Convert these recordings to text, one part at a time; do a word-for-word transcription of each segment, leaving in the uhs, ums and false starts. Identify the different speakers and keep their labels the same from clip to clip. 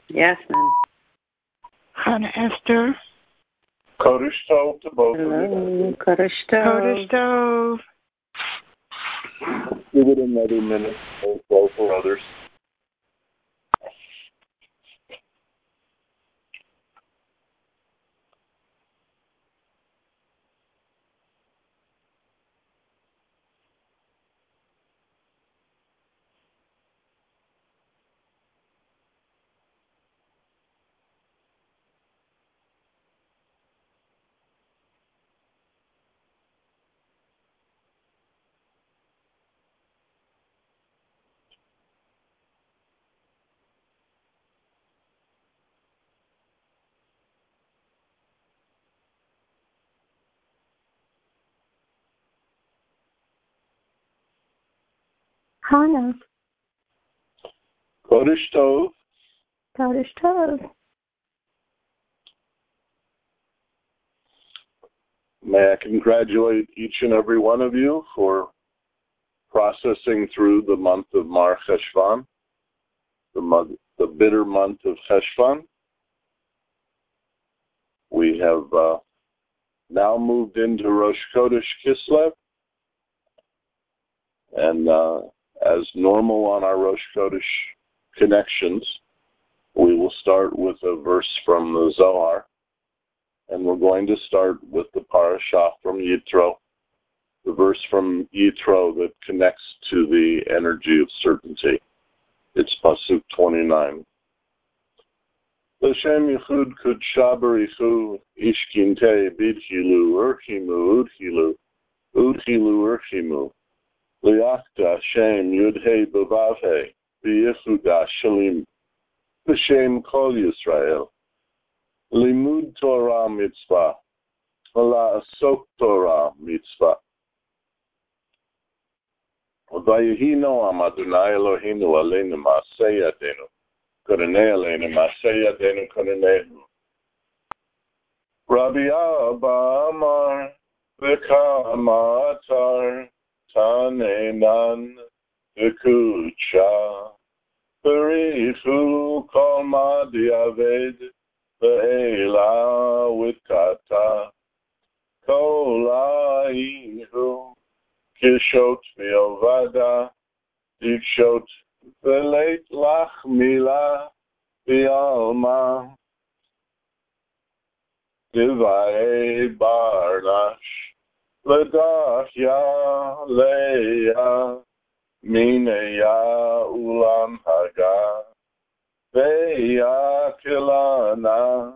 Speaker 1: Yes, ma'am.
Speaker 2: Hannah Esther.
Speaker 3: Kodesh Tov to both
Speaker 1: Hello.
Speaker 3: of you.
Speaker 1: Kodesh Tov.
Speaker 2: Kodesh Tov.
Speaker 3: Give it another minute or so for others.
Speaker 4: Hannah.
Speaker 3: Kodesh Tov.
Speaker 4: Kodesh Tov.
Speaker 3: May I congratulate each and every one of you for processing through the month of Mar Cheshvan, the, month, the bitter month of Cheshvan. We have uh, now moved into Rosh Chodesh Kislev, and uh, as normal on our Rosh Chodesh connections, we will start with a verse from the Zohar, and we're going to start with the parashah from Yitro, the verse from Yitro that connects to the energy of certainty. It's Pasuk twenty-nine. L'shem yichud kudsha barichu ishkinte bidhilu urchimu udhilu udhilu urchimu liachta shem yudhei bavavhe v'yichuda shalim b'shem kol Yisrael limud Torah mitzvah la'asok Torah mitzvah v'yehi noam Adonai Eloheinu aleinu ma'aseh yadenu Kodene aleinu ma'aseh yadenu kodenehu. Rabbi Abba Amar v'kama atar tanenan v'kudsha b'richu kol ma diaved v'ela witkata kol a'ihu kishot v'yovada dikshot v'leit lach mila v'alma Divai barnash l'dachya leya mineya ulam haga veya kilana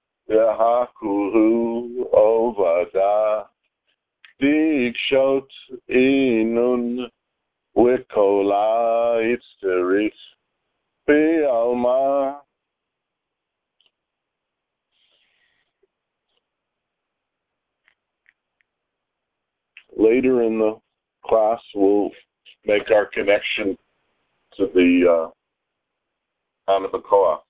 Speaker 3: v'hakulu ovada dikshot inun v'kola itzterich v'alma. Later in the class, we'll make our connection to the uh, Hanabakoa.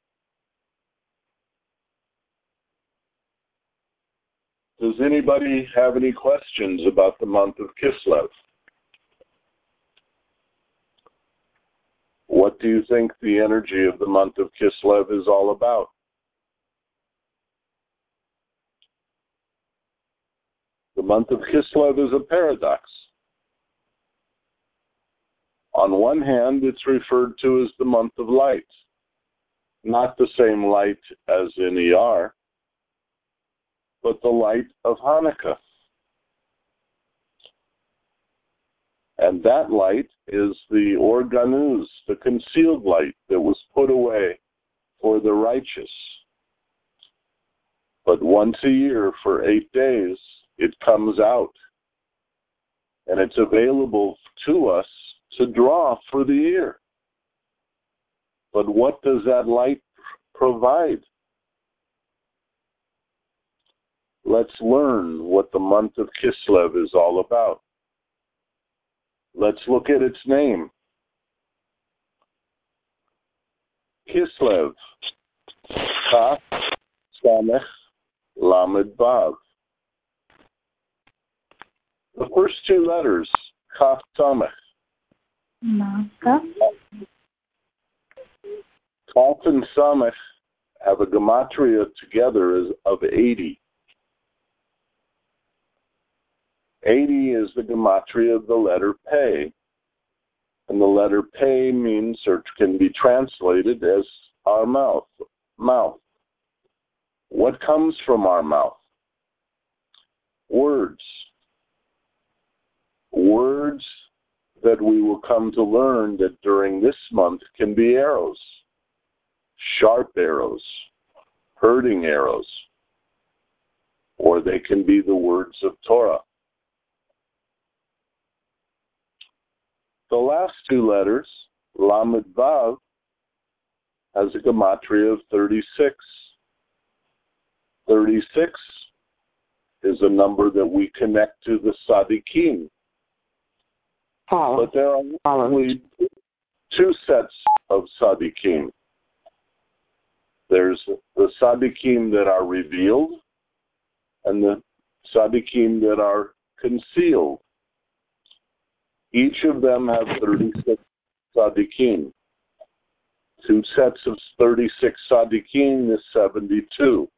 Speaker 3: Does anybody have any questions about the month of Kislev? What do you think the energy of the month of Kislev is all about? The month of Kislev is a paradox. On one hand, it's referred to as the month of light, not the same light as in Iyar, but the light of Hanukkah. And that light is the Or Ganuz, the concealed light that was put away for the righteous. But once a year for eight days, it comes out, and it's available to us to draw for the year. But what does that light provide? Let's learn what the month of Kislev is all about. Let's look at its name. Kislev, Kaf, Samech, Lamed, Vav. The first two letters, Kaf, Samech. Kaf and Samech have a gematria together of eighty. eighty is the gematria of the letter Pei, and the letter Pei means or can be translated as our mouth. Mouth. What comes from our mouth? Words. Words that we will come to learn that during this month can be arrows, sharp arrows, hurting arrows, or they can be the words of Torah. The last two letters, Lamed Vav, has a gematria of thirty-six. thirty-six is a number that we connect to the Tzaddikim.
Speaker 1: Follow.
Speaker 3: But there are only two sets of Tzaddikim. There's the Tzaddikim that are revealed and the Tzaddikim that are concealed. Each of them have thirty-six Tzaddikim. Two sets of thirty-six Tzaddikim is seventy-two.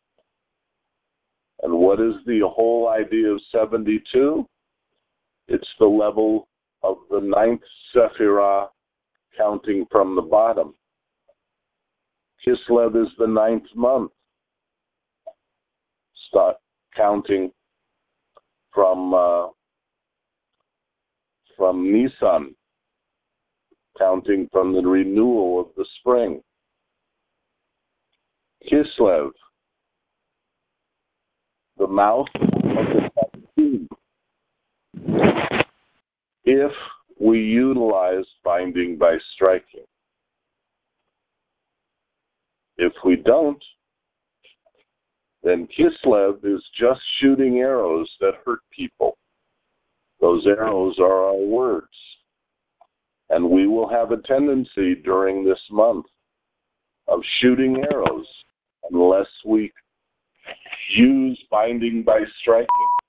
Speaker 3: And what is the whole idea of seventy-two? It's the level of the ninth Sephirah, counting from the bottom. Kislev is the ninth month. Start counting from uh, from Nisan, counting from the renewal of the spring. Kislev, the mouth of the Tzaddikim. If we utilize binding by striking. If we don't, then Kislev is just shooting arrows that hurt people. Those arrows are our words. And we will have a tendency during this month of shooting arrows unless we use binding by striking.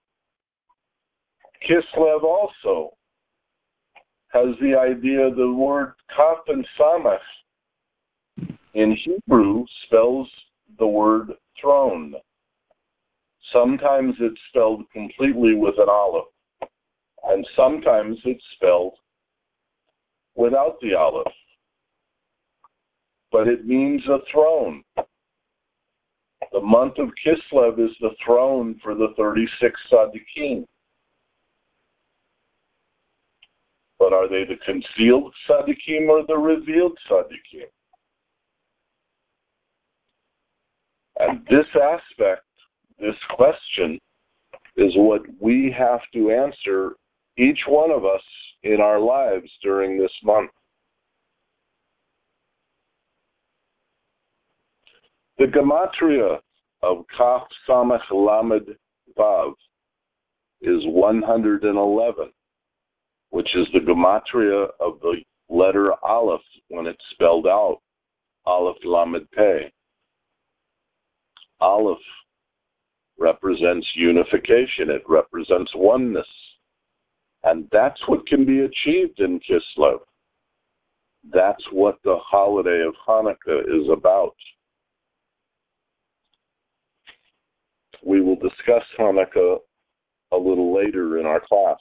Speaker 3: Kislev also has the idea, the word Kaf and Samech in Hebrew spells the word throne. Sometimes it's spelled completely with an aleph, and sometimes it's spelled without the aleph. But it means a throne. The month of Kislev is the throne for the thirty-six Tzaddikim. But are they the concealed Tzaddikim or the revealed Tzaddikim? And this aspect, this question, is what we have to answer, each one of us, in our lives during this month. The gematria of Kaf Samech Lamed Vav is one hundred eleven, which is the gematria of the letter Aleph when it's spelled out, Aleph Lamed Pei. Aleph represents unification. It represents oneness. And that's what can be achieved in Kislev. That's what the holiday of Hanukkah is about. We will discuss Hanukkah a little later in our class.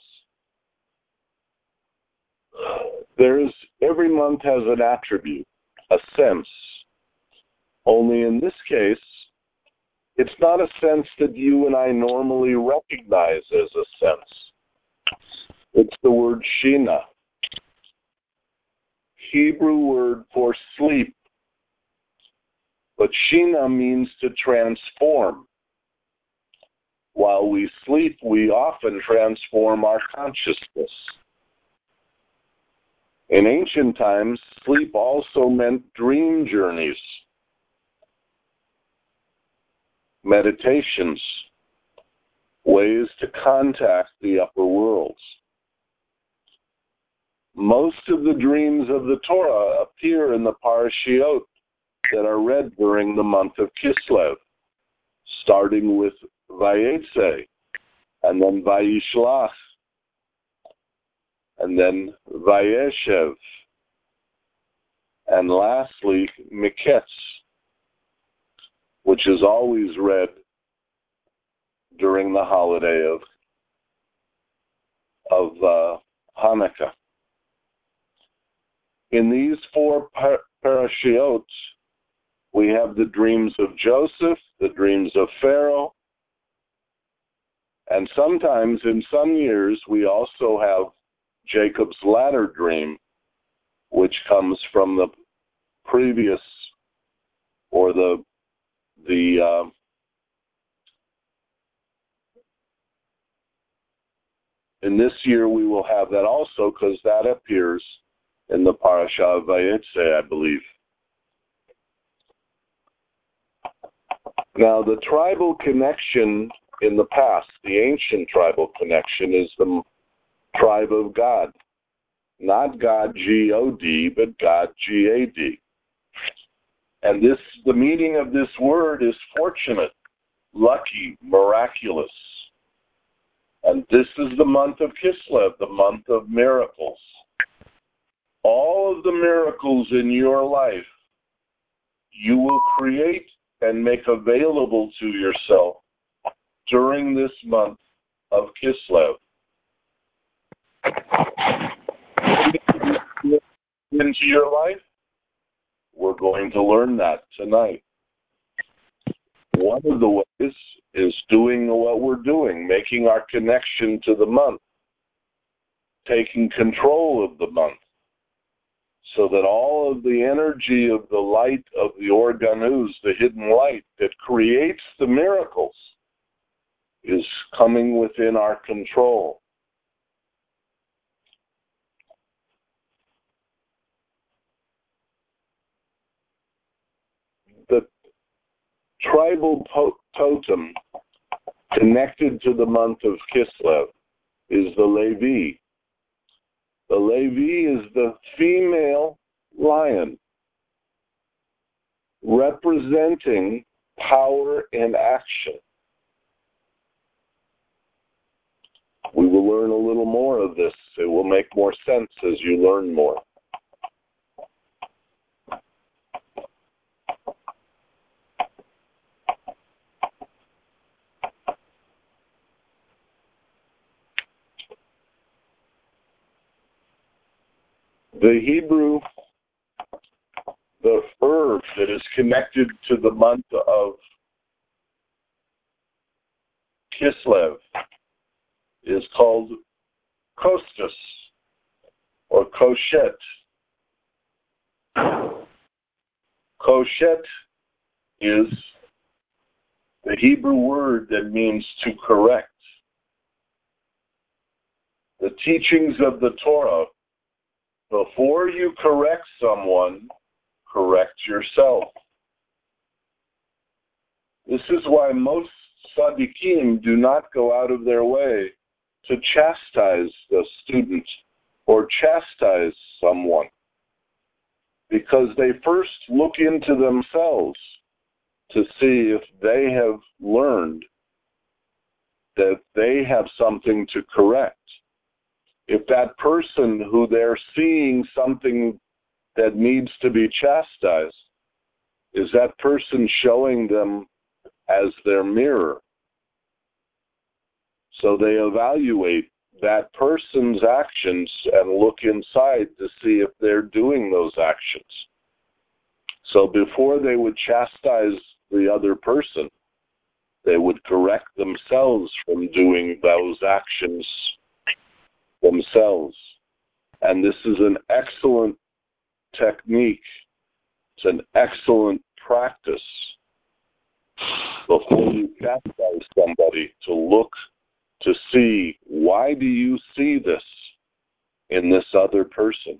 Speaker 3: There's, every month has an attribute, a sense. Only in this case, it's not a sense that you and I normally recognize as a sense. It's the word Shina, Hebrew word for sleep. But Shina means to transform. While we sleep, we often transform our consciousness. In ancient times, sleep also meant dream journeys, meditations, ways to contact the upper worlds. Most of the dreams of the Torah appear in the parashiot that are read during the month of Kislev, starting with Vayetze, and then Vayishlach, and then Vayeshev. And lastly, Miketz, which is always read during the holiday of, of uh, Hanukkah. In these four par- parashiot, we have the dreams of Joseph, the dreams of Pharaoh, and sometimes in some years we also have Jacob's ladder dream, which comes from the previous or the the uh, in this year we will have that also, because that appears in the parasha of Vayetze, I believe. Now, the tribal connection in the past, the ancient tribal connection, is the tribe of Gad. Not God, G O D, but God, G A D. And this, the meaning of this word is fortunate, lucky, miraculous. And this is the month of Kislev, the month of miracles. All of the miracles in your life, you will create and make available to yourself during this month of Kislev. Into your life, we're going to learn that tonight. One of the ways is doing what we're doing, making our connection to the month, taking control of the month, so that all of the energy of the light of the organus, the hidden light that creates the miracles, is coming within our control. The tribal po- totem connected to the month of Kislev is the Levi. The Levi is the female lion, representing power in action. We will learn a little more of this. It will make more sense as you learn more. The Hebrew, the herb that is connected to the month of Kislev is called kostus or koshet. Koshet is the Hebrew word that means to correct. The teachings of the Torah, before you correct someone, correct yourself. This is why most tzaddikim do not go out of their way to chastise the student or chastise someone, because they first look into themselves to see if they have learned that they have something to correct. If that person who they're seeing something that needs to be chastised, is that person showing them as their mirror? So they evaluate that person's actions and look inside to see if they're doing those actions. So before they would chastise the other person, they would correct themselves from doing those actions themselves. And this is an excellent technique. It's an excellent practice before you chastise somebody to look to see, why do you see this in this other person?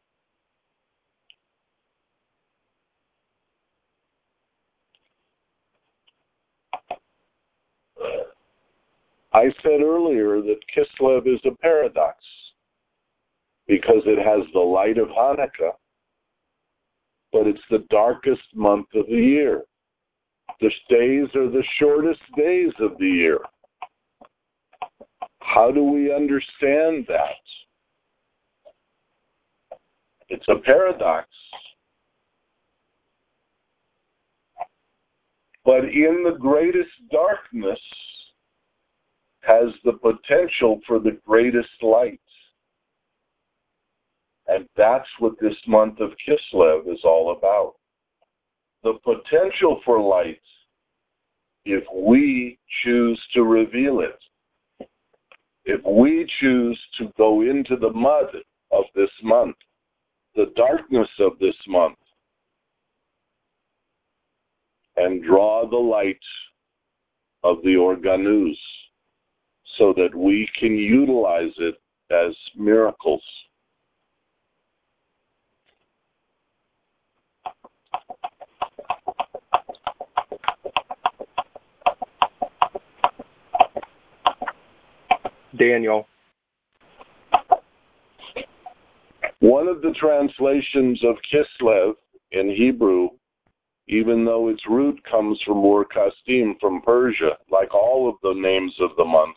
Speaker 3: I said earlier that Kislev is a paradox because it has the light of Hanukkah, but it's the darkest month of the year. The days are the shortest days of the year. How do we understand that? It's a paradox But in the greatest darkness has the potential for the greatest light. And that's what this month of Kislev is all about. The potential for light, if we choose to reveal it. If we choose to go into the mud of this month, the darkness of this month, and draw the light of the organuz so that we can utilize it as miracles.
Speaker 5: Daniel.
Speaker 3: One of the translations of Kislev in Hebrew, even though its root comes from Ur Kasdim, from Persia, like all of the names of the months,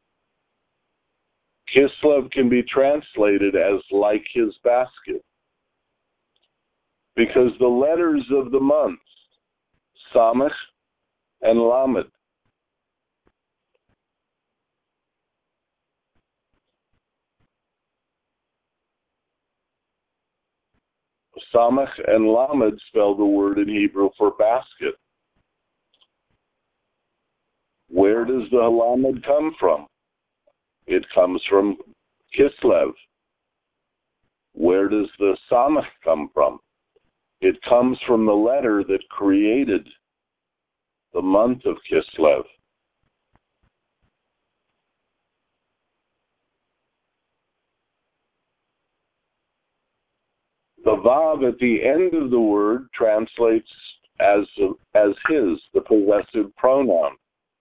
Speaker 3: Kislev can be translated as like his basket. Because the letters of the months, Samech and Lamed, Samech and Lamed spell the word in Hebrew for basket. Where does the Lamed come from? It comes from Kislev. Where does the Samech come from? It comes from the letter that created the month of Kislev. The Vav at the end of the word translates as, as his, the possessive pronoun.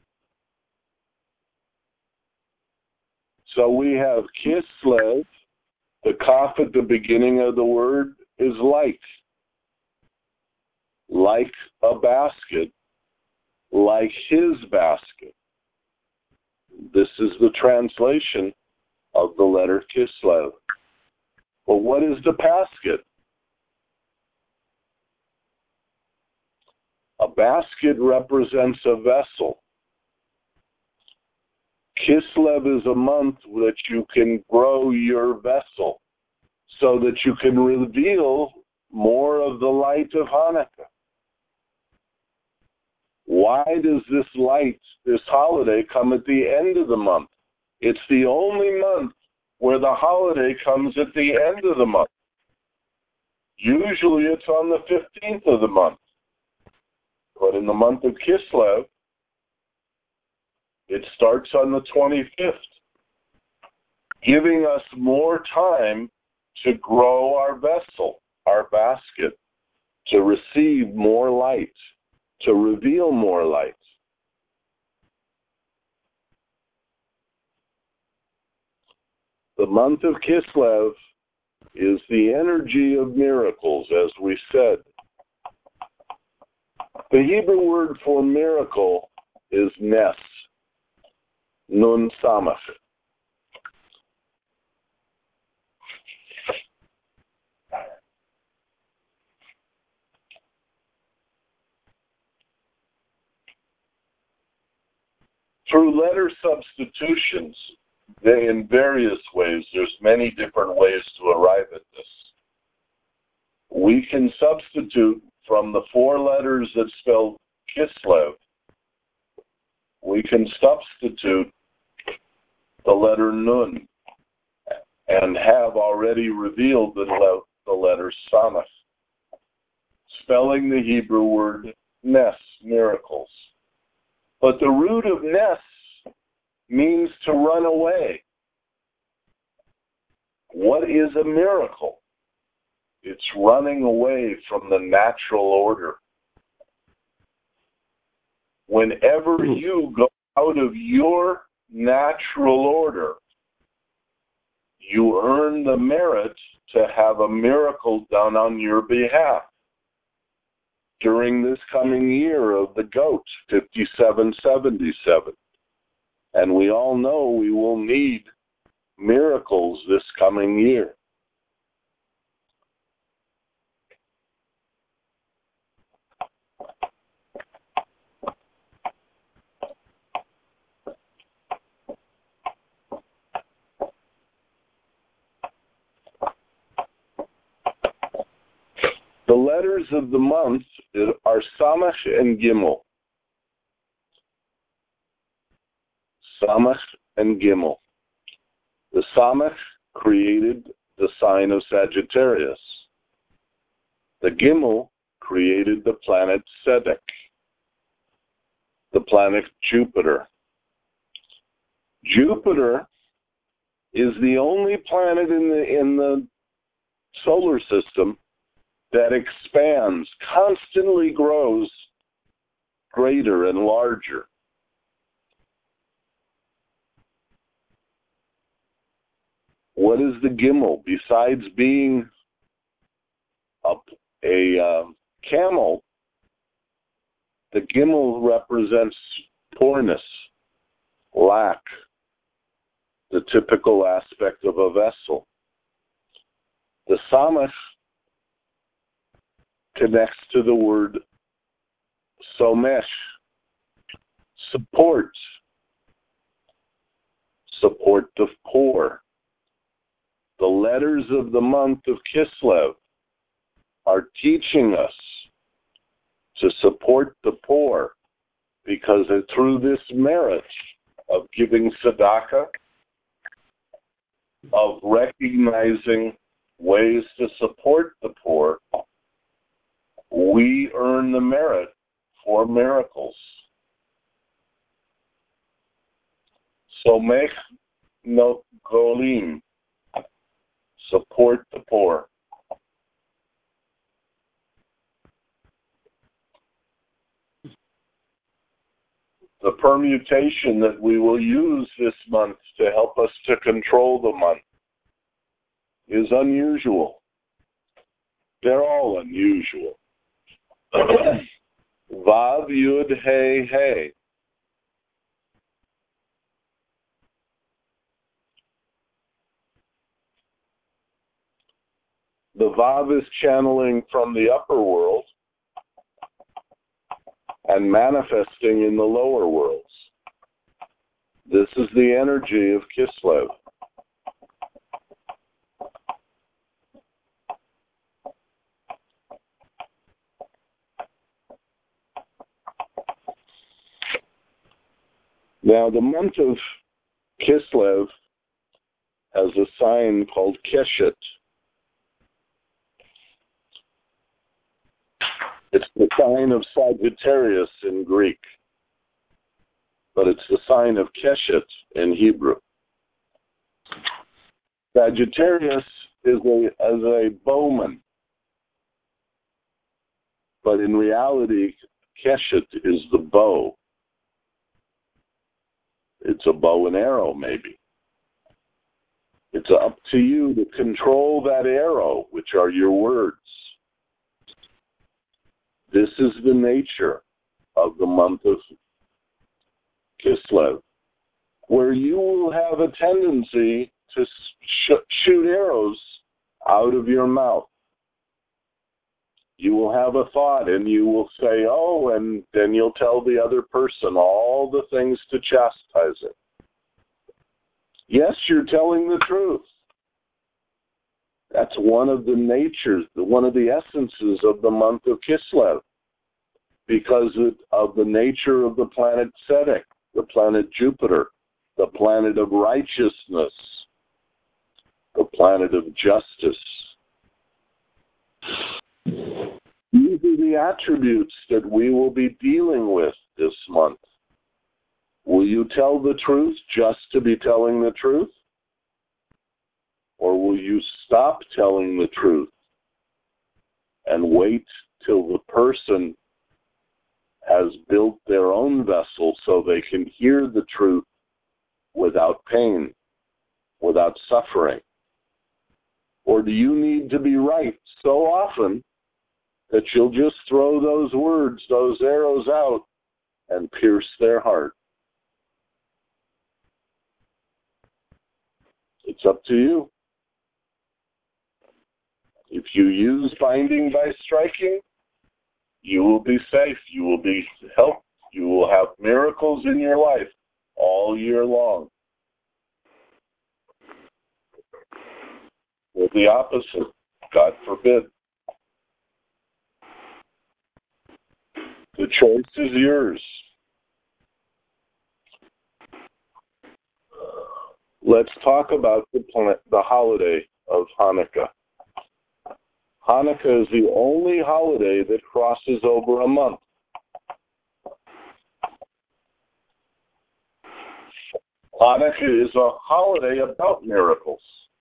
Speaker 3: So we have Kislev, the kaf at the beginning of the word is like. Like a basket, like his basket. This is the translation of the letter Kislev. But what is the basket? A basket represents a vessel. Kislev is a month that you can grow your vessel so that you can reveal more of the light of Hanukkah. Why does this light, this holiday, come at the end of the month? It's the only month where the holiday comes at the end of the month. Usually it's on the fifteenth of the month. But in the month of Kislev, it starts on the twenty-fifth, giving us more time to grow our vessel, our basket, to receive more light, to reveal more light. The month of Kislev is the energy of miracles, as we said. The Hebrew word for miracle is nes, nun samach. Through letter substitutions, they, in various ways, there's many different ways to arrive at this. We can substitute from the four letters that spell Kislev, we can substitute the letter Nun and have already revealed the, le- the letter Samach, spelling the Hebrew word Nes, miracles. But the root of Nes means to run away. What is a miracle? It's running away from the natural order. Whenever you go out of your natural order, you earn the merit to have a miracle done on your behalf. During this coming year of the goat, fifty-seven seventy-seven. And we all know we will need miracles this coming year. The letters of the month are Samach and Gimel. Samach and Gimel. The Samach created the sign of Sagittarius. The Gimel created the planet Sedek, the planet Jupiter. Jupiter is the only planet in the in the solar system that expands, constantly grows greater and larger. What is the Gimel? Besides being a, a uh, camel, the Gimel represents poorness, lack, the typical aspect of a vessel. The Samach connects to the word Somesh, support, support the poor. The letters of the month of Kislev are teaching us to support the poor, because through this merit of giving tzedakah, of recognizing ways to support the poor, we earn the merit for miracles. Somech no golim, support the poor. The permutation that we will use this month to help us to control the month is unusual. They're all unusual. Vav Yud Hey Hey. The Vav is channeling from the upper world and manifesting in the lower worlds. This is the energy of Kislev. Now, the month of Kislev has a sign called Keshet. It's the sign of Sagittarius in Greek, but it's the sign of Keshet in Hebrew. Sagittarius is a, as a bowman, but in reality, Keshet is the bow. It's a bow and arrow, maybe. It's up to you to control that arrow, which are your words. This is the nature of the month of Kislev, where you will have a tendency to sh- shoot arrows out of your mouth. You will have a thought and you will say, oh, and then you'll tell the other person all the things to chastise it. Yes, you're telling the truth. That's one of the natures, one of the essences of the month of Kislev, because of the nature of the planet Sedek, the planet Jupiter, the planet of righteousness, the planet of justice. These are the attributes that we will be dealing with this month. Will you tell the truth just to be telling the truth? Or will you stop telling the truth and wait till the person has built their own vessel so they can hear the truth without pain, without suffering? Or do you need to be right so often that you'll just throw those words, those arrows out, and pierce their heart? It's up to you. If you use binding by striking, you will be safe. You will be helped. You will have miracles in your life all year long. Or the opposite, God forbid. The choice is yours. Let's talk about the, plant, the holiday of Hanukkah. Hanukkah is the only holiday that crosses over a month. Hanukkah is a holiday about miracles.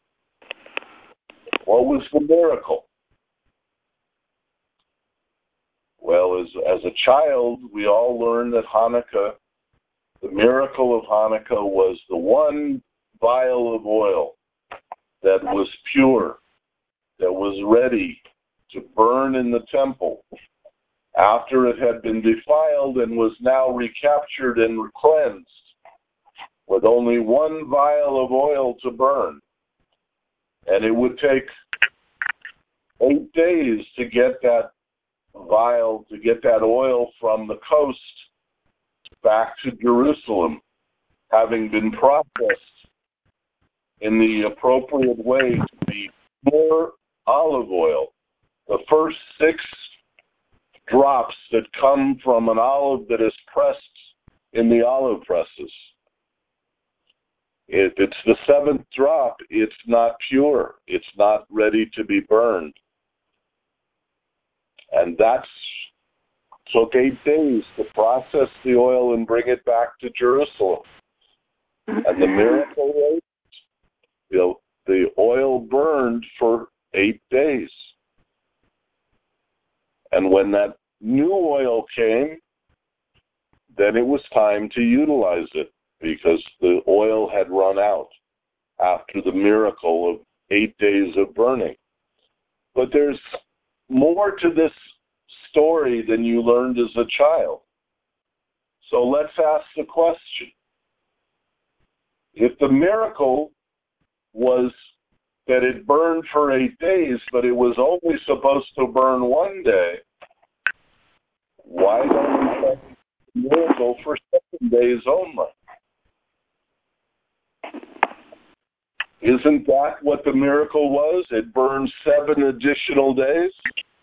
Speaker 3: What was the miracle? Well, as, as a child, we all learned that Hanukkah, the miracle of Hanukkah was the one vial of oil that was pure, that was ready to burn in the temple after it had been defiled and was now recaptured and cleansed with only one vial of oil to burn. And it would take eight days to get that vial, to get that oil from the coast back to Jerusalem, having been processed in the appropriate way to be pure olive oil. The first six drops that come from an olive that is pressed in the olive presses. If it's the seventh drop, it's not pure. It's not ready to be burned. And that took eight days to process the oil and bring it back to Jerusalem. And the miracle was, you know, the oil burned for eight days. And when that new oil came, then it was time to utilize it because the oil had run out after the miracle of eight days of burning. But there's more to this story than you learned as a child. So let's ask the question. If the miracle was that it burned for eight days, but it was only supposed to burn one day, why don't we have the miracle for seven days only? Isn't that what the miracle was? It burned seven additional days?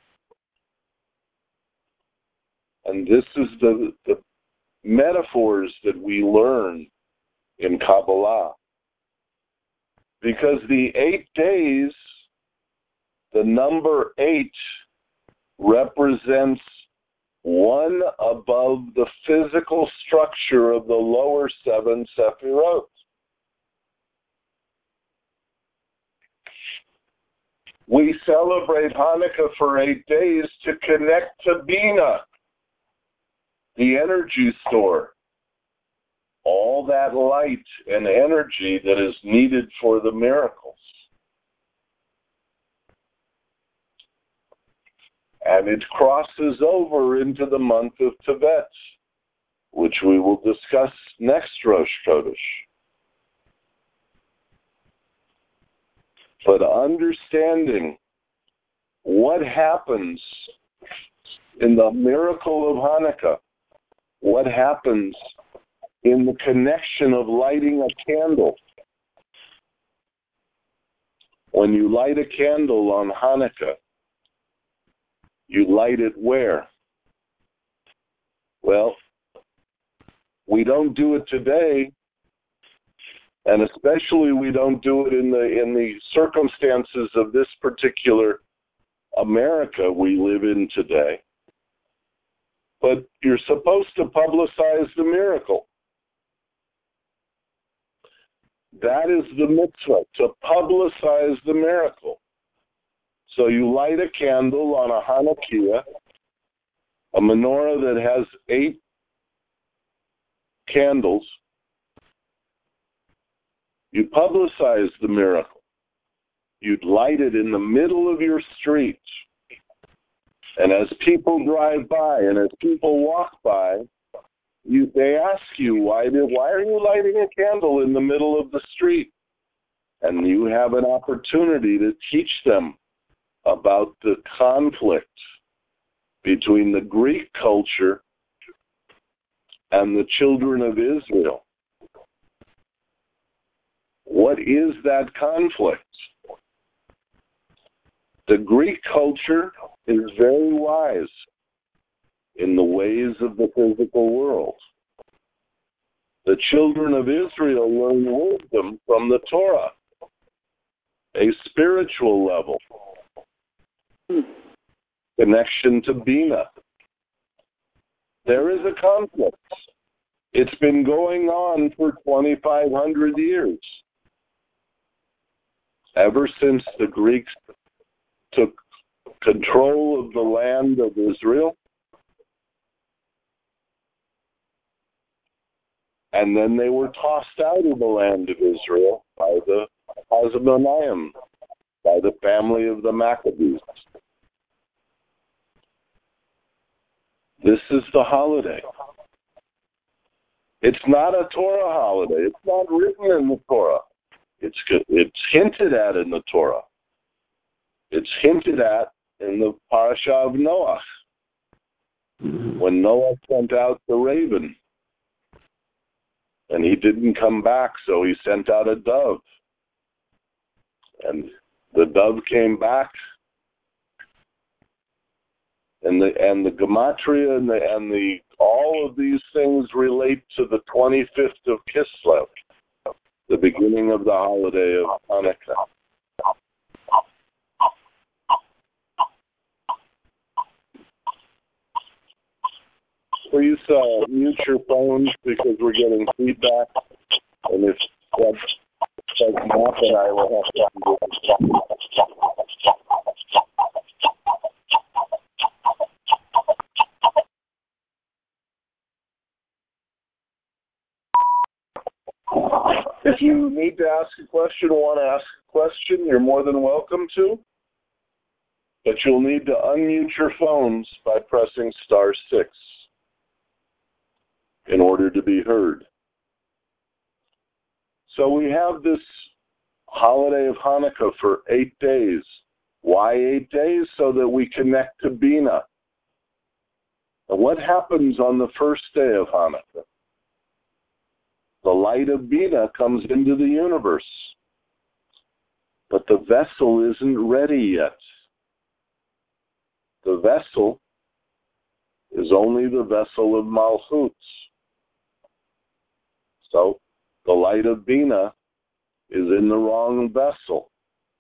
Speaker 3: And this is the, the metaphors that we learn in Kabbalah. Because the eight days, the number eight represents one above the physical structure of the lower seven Sephirot. We celebrate Hanukkah for eight days to connect to Bina, the energy store. All that light and energy that is needed for the miracles. And it crosses over into the month of Tevet, which we will discuss next Rosh Chodesh. But understanding what happens in the miracle of Hanukkah, what happens in the connection of lighting a candle. When you light a candle on Hanukkah, you light it where? Well, we don't do it today, and especially we don't do it in the in the circumstances of this particular America we live in today. But you're supposed to publicize the miracle. That is the mitzvah, to publicize the miracle. So you light a candle on a Hanukkah, a menorah that has eight candles. You publicize the miracle. You'd light it in the middle of your street. And as people drive by and as people walk by, you, they ask you, why, did, why are you lighting a candle in the middle of the street? And you have an opportunity to teach them about the conflict between the Greek culture and the children of Israel. What is that conflict? The Greek culture is very wise. in the ways of the physical world. The children of Israel learn wisdom from the Torah, a spiritual level, connection to Bina. There is a conflict. It's been going on for twenty-five hundred years. Ever since the Greeks took control of the land of Israel, and then they were tossed out of the land of Israel by the Hasmonaim, by the family of the Maccabees. This is the holiday. It's not a Torah holiday. It's not written in the Torah. It's it's hinted at in the Torah. It's hinted at in the parasha of Noah, when Noah sent out the raven, and he didn't come back, so he sent out a dove, and the dove came back, and the and the gematria and the and the all of these things relate to the twenty-fifth of Kislev, the beginning of the holiday of Hanukkah. Please uh, mute your phones because we're getting feedback, and if that doesn't happen, I will have to do it. If you need to ask a question or want to ask a question, you're more than welcome to, but you'll need to unmute your phones by pressing star six in order to be heard. So we have this holiday of Hanukkah for eight days. Why eight days? So that we connect to Bina. And what happens on the first day of Hanukkah? The light of Bina comes into the universe, but the vessel isn't ready yet. The vessel is only the vessel of Malchut. So the light of Bina is in the wrong vessel.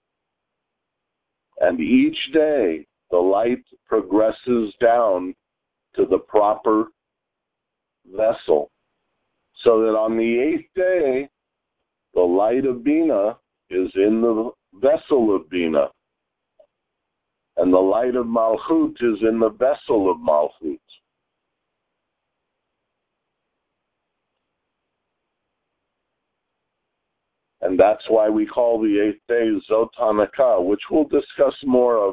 Speaker 3: And each day the light progresses down to the proper vessel. So that on the eighth day, the light of Bina is in the vessel of Bina. And the light of Malchut is in the vessel of Malchut. And that's why we call the eighth day Zot Hanukkah, which we'll discuss more of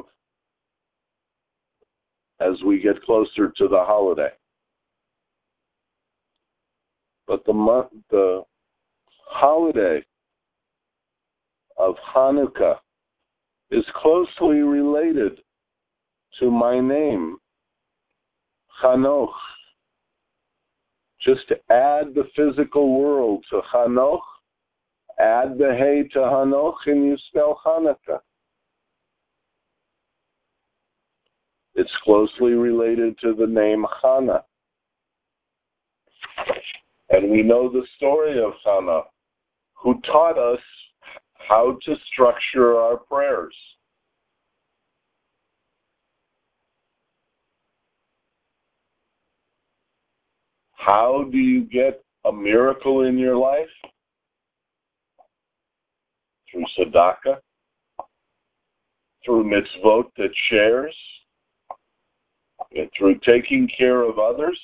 Speaker 3: as we get closer to the holiday. But the month, the holiday of Hanukkah is closely related to my name, Hanoch. Just to add the physical world to Hanoch, add the Hey to Hanoch, and you spell Hanukkah. It's closely related to the name Hannah. And we know the story of Hannah, who taught us how to structure our prayers. How do you get a miracle in your life? Through tzedakah, through mitzvot that shares, and through taking care of others,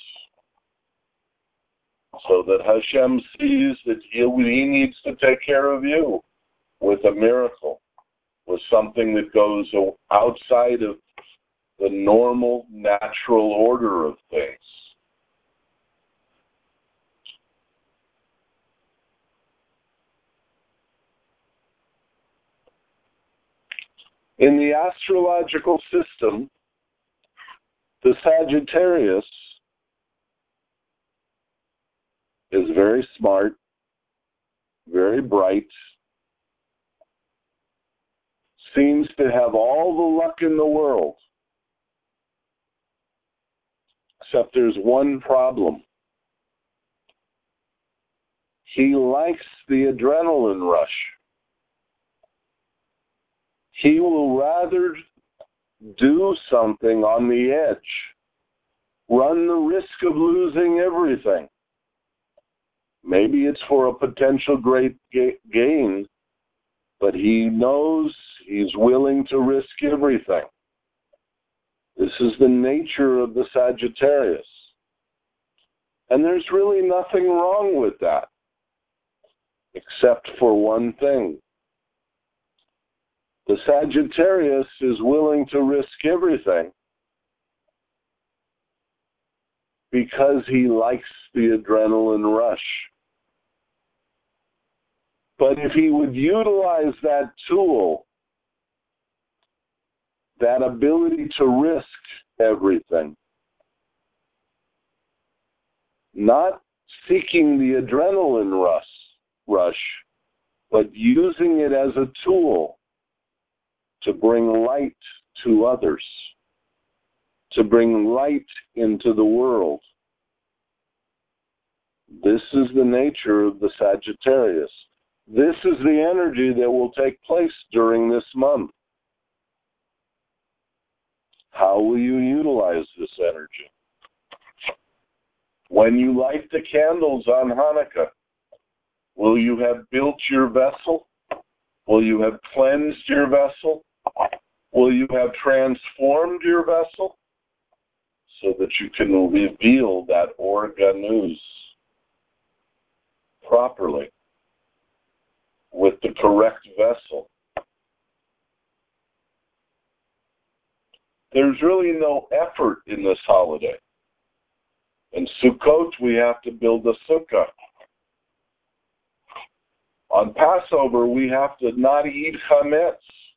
Speaker 3: so that Hashem sees that he needs to take care of you with a miracle, with something that goes outside of the normal, natural order of things. In the astrological system, the Sagittarius is very smart, very bright, seems to have all the luck in the world. except there's one problem. He likes the adrenaline rush. He will rather do something on the edge, run the risk of losing everything. Maybe it's for a potential great ga- gain, but he knows he's willing to risk everything. This is the nature of the Sagittarius. And there's really nothing wrong with that, except for one thing. The Sagittarius is willing to risk everything because he likes the adrenaline rush. But if he would utilize that tool, that ability to risk everything, not seeking the adrenaline rush, rush, but using it as a tool to bring light to others, to bring light into the world. This is the nature of the Sagittarius. This is the energy that will take place during this month. How will you utilize this energy? When you light the candles on Hanukkah, will you have built your vessel? Will you have cleansed your vessel? Will you have transformed your vessel so that you can reveal that organus properly with the correct vessel? There's really no effort in this holiday. In Sukkot, we have to build a sukkah. On Passover, we have to not eat chametz.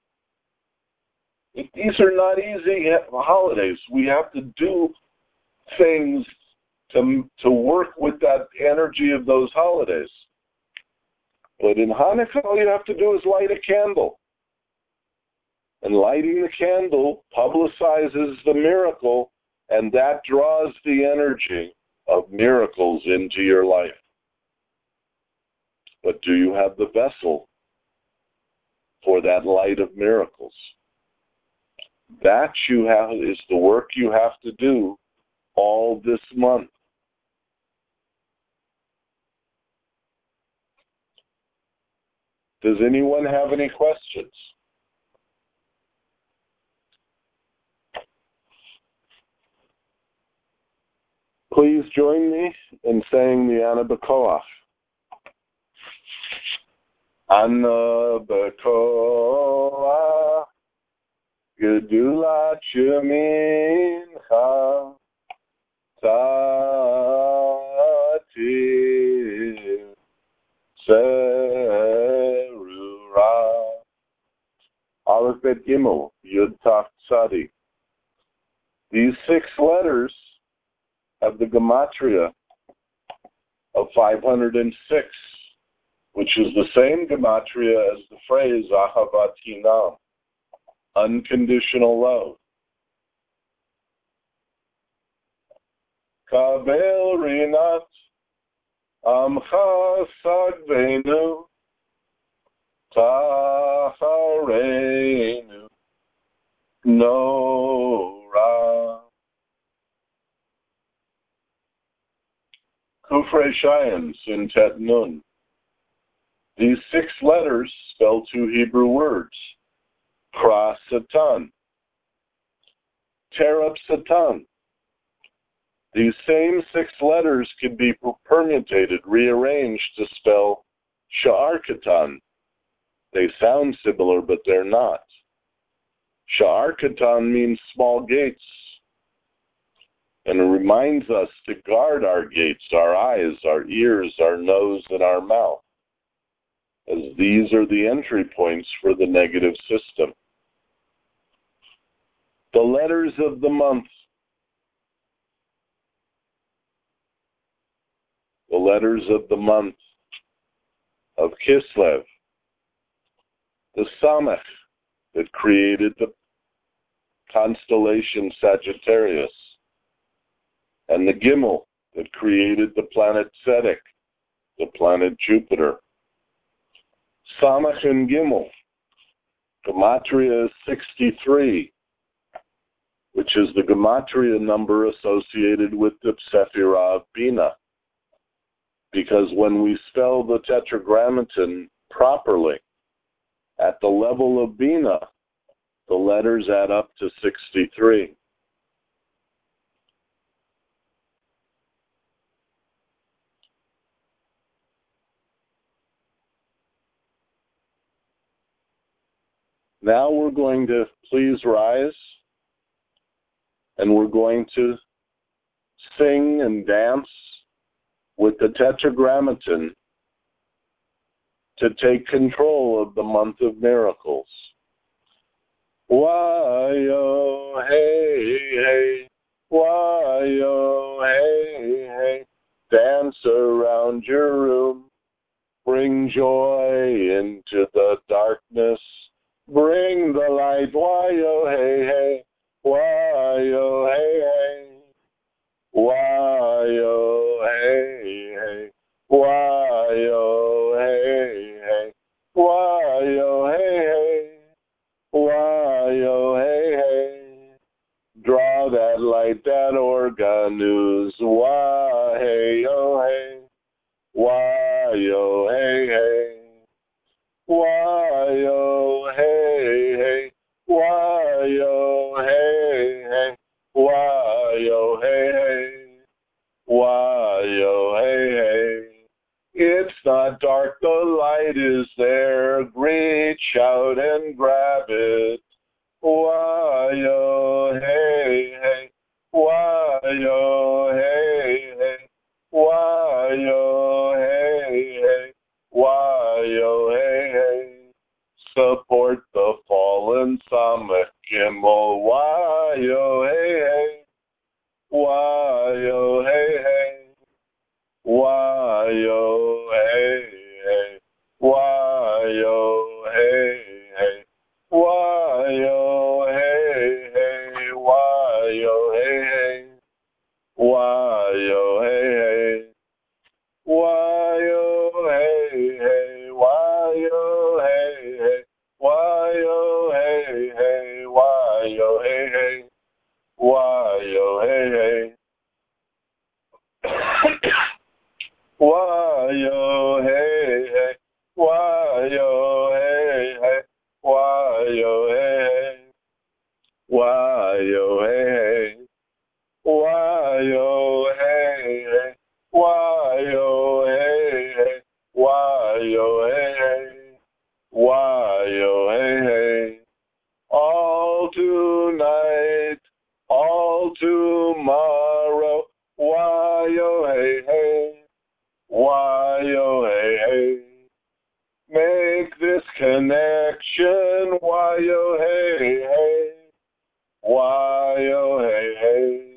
Speaker 3: These are not easy holidays. We have to do things to, to work with that energy of those holidays. But in Hanukkah, all you have to do is light a candle. And lighting the candle publicizes the miracle, and that draws the energy of miracles into your life. But do you have the vessel for that light of miracles? That you have is the work you have to do all this month. Does anyone have any questions? Please join me in saying the Ana B'Koach. Ana B'Koach Gedulat Shemincha Tatir Serura Aleph Bet Gimel Yud Taf Tzadi. These six letters have the gematria of five hundred six, which is the same gematria as the phrase Ahavat Hinam, unconditional love. Kabel Rinat Amcha Sagvenu Tachareinu Nora. Kufrei Shayim Sintet Nun. These six letters spell two Hebrew words. Kra Satan. Tear up Satan. These same six letters can be permutated, rearranged to spell Sha'ar Katan. They sound similar, but they're not. Sha'ar Katan means small gates. And it reminds us to guard our gates, our eyes, our ears, our nose, and our mouth, as these are the entry points for the negative system. The letters of the month. The letters of the month of Kislev. The Samech that created the constellation Sagittarius. and the Gimel that created the planet Tzedek, the planet Jupiter. Samach and Gimel, Gematria is sixty-three, which is the Gematria number associated with the Sephirah of Bina. Because when we spell the Tetragrammaton properly, at the level of Bina, the letters add up to sixty-three. Now we're going to please rise, and we're going to sing and dance with the Tetragrammaton to take control of the month of miracles. Why, oh, hey, hey, why, oh, hey, hey, dance around your room, bring joy into the darkness, bring the light, why, oh, hey, hey, why, oh, hey, hey, why, oh, hey, hey, why, oh, hey, hey, why, oh, hey, hey, why, oh, hey, hey, draw that light, that organus, why, hey, oh, hey, why, oh, hey, hey, why, oh, hey, hey, why, oh, hey, hey, why, oh, hey, hey, why, oh, hey, hey. It's not dark, the light is there, reach out and grab it. Why, oh, hey, hey, why, oh, hey, hey, why, oh, hey, hey, why, oh, hey, hey. Support the fallen Samach Gimel, why, oh, hey, hey, why, oh, hey, hey, why, oh, hey, hey, why, oh, hey, hey, why, oh, hey, hey, why, oh, hey, hey, why, oh, hey, hey, why, oh, hey, hey, why, oh, hey, hey, why, oh, hey, hey, why, oh, hey, hey, why, oh, hey, hey. Why, oh, hey, hey, why, oh, hey, hey, why, oh, hey, hey, why, oh, hey, hey, why, oh, hey, hey, why, oh, hey, hey, why, oh, hey, hey, why, oh, hey, hey, all tonight, all tomorrow, why, oh, hey, hey, why, oh, hey, hey, make this connection, why, oh, hey, hey, why, oh, hey, hey,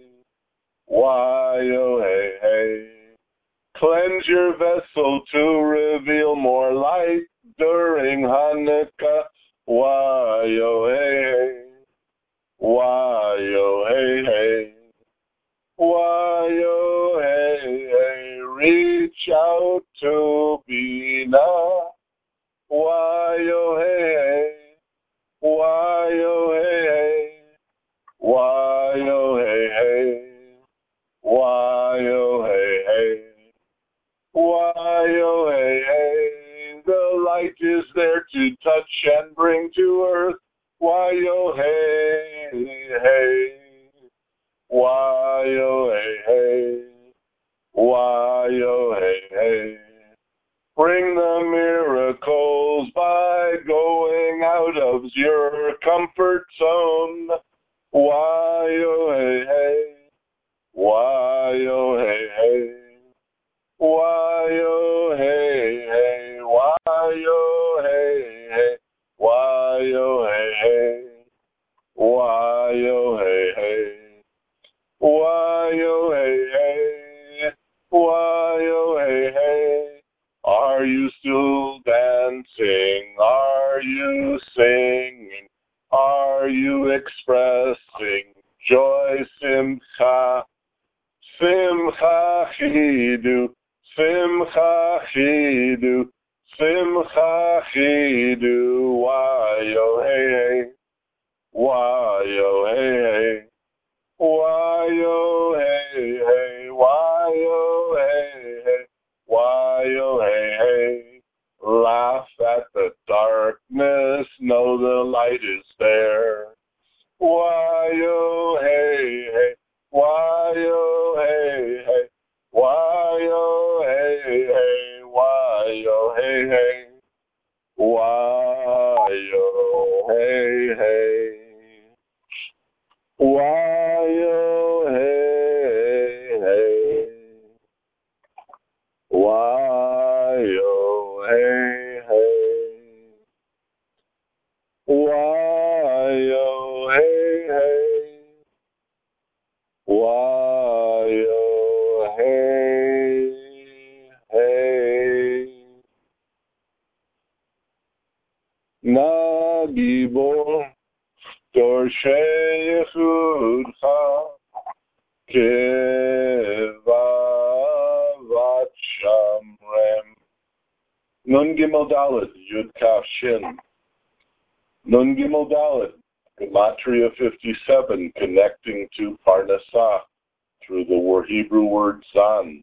Speaker 3: why, oh, hey, hey, cleanse your vessel to reveal more light during Hanukkah, why, oh, hey, hey, why, oh, hey, hey, why, oh, hey, hey, reach out to Bina, why, oh, hey, hey, why, oh, hey, hey, why, oh, hey, hey, why, oh, hey, hey, why, oh, hey, hey, the light is there to touch and bring to earth, why, oh, hey, hey, why, oh, hey, hey, why, oh, hey, hey, bring the miracles by going out of your comfort zone, why, oh, hey, hey, why, oh, hey, hey, why, oh, hey, hey, why, oh, hey, hey, why, oh, hey, hey, why, oh, hey, hey, why, oh, hey, hey, why, oh, hey, hey, are you still dancing? Are you singing? Are you expressing joy, simcha? Simcha chidu, simcha chidu, simcha chidu, wayo hey hey, wayo hey hey, wayo hey hey, wayo hey hey, wayo hey hey. Laugh at the darkness, know the light is there. Wayo hey hey, wayo hey hey, wayo hey hey, wayo hey hey, wayo hey hey, wayo hey hey, wayo hey hey, wayo hey hey, wayo hey hey. Na gibor dorshei yechudcha kevavat shamrem. Nun gimel dalet yud kaf shin. Nun gimel dalet, Gematria fifty-seven, connecting to Parnassah through the word, Hebrew word zan.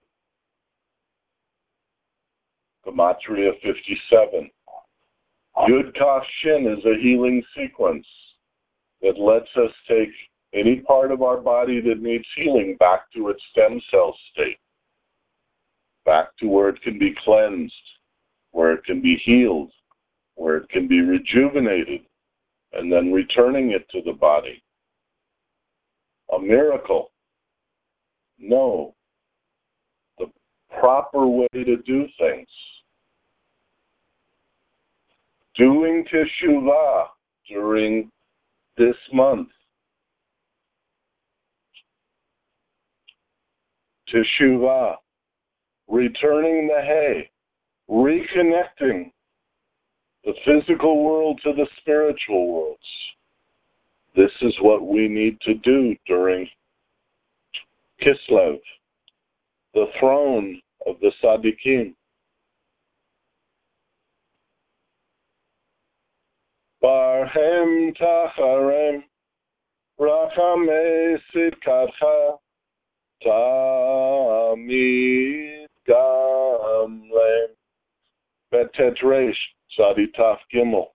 Speaker 3: Gematria fifty-seven. Yud Kaf Shin is a healing sequence that lets us take any part of our body that needs healing back to its stem cell state, back to where it can be cleansed, where it can be healed, where it can be rejuvenated, and then returning it to the body. A miracle? No. The proper way to do things. Doing teshuvah during this month. Teshuvah. Returning the hay. Reconnecting the physical world to the spiritual worlds. This is what we need to do during Kislev, the throne of the Tzaddikim. Barhem tacharem, rachamei sidkatcha, tamid gamlem. Betet Reish, Tzadi Taf Gimel.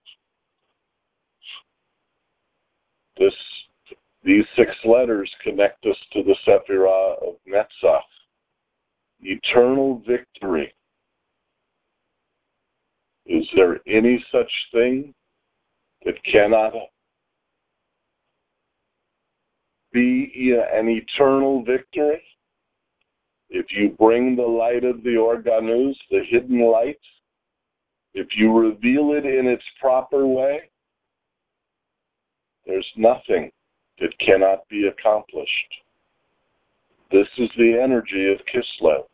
Speaker 3: This, these six letters connect us to the Sephirah of Netzach, eternal victory. Is there any such thing that cannot be an eternal victory? If you bring the light of the Organuz, the hidden light, if you reveal it in its proper way, there's nothing that cannot be accomplished. This is the energy of Kislev.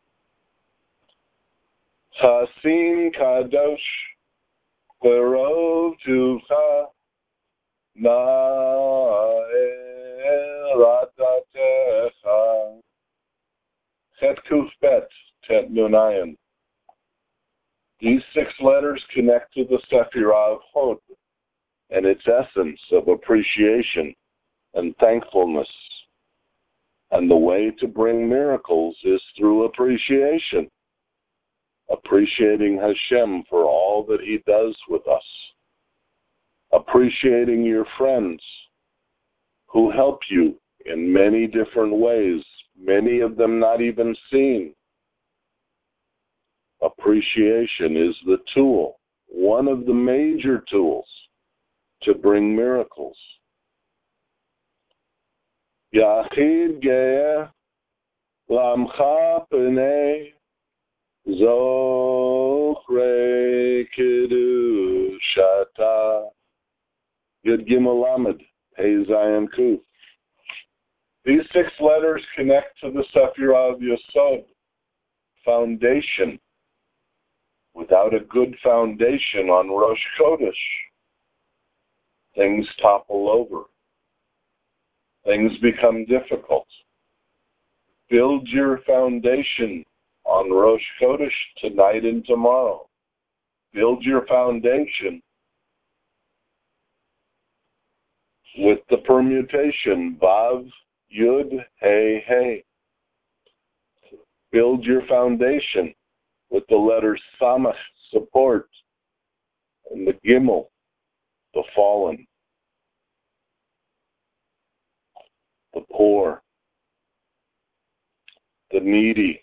Speaker 3: Chasim kadosh v'rov tuvcha na'eratatecha. Chet Kuf Bet, Tet Nunayan. These six letters connect to the Sephirah of Hod and its essence of appreciation and thankfulness. And the way to bring miracles is through appreciation. Appreciating Hashem for all that He does with us. Appreciating your friends who help you in many different ways, many of them not even seen. Appreciation is the tool, one of the major tools to bring miracles. Yachid ge'eh lamcha p'nei zochrei kedushata. Yud Gimel Lamed, Hey Zayin Kuf. These six letters connect to the Sephirah of Yesod, foundation. Without a good foundation on Rosh Chodesh, things topple over. Things become difficult. Build your foundation on Rosh Chodesh tonight and tomorrow. Build your foundation with the permutation Vav, Yud, Hey, Hey. Build your foundation with the letters Samach, support, and the Gimel, the fallen, the poor, the needy.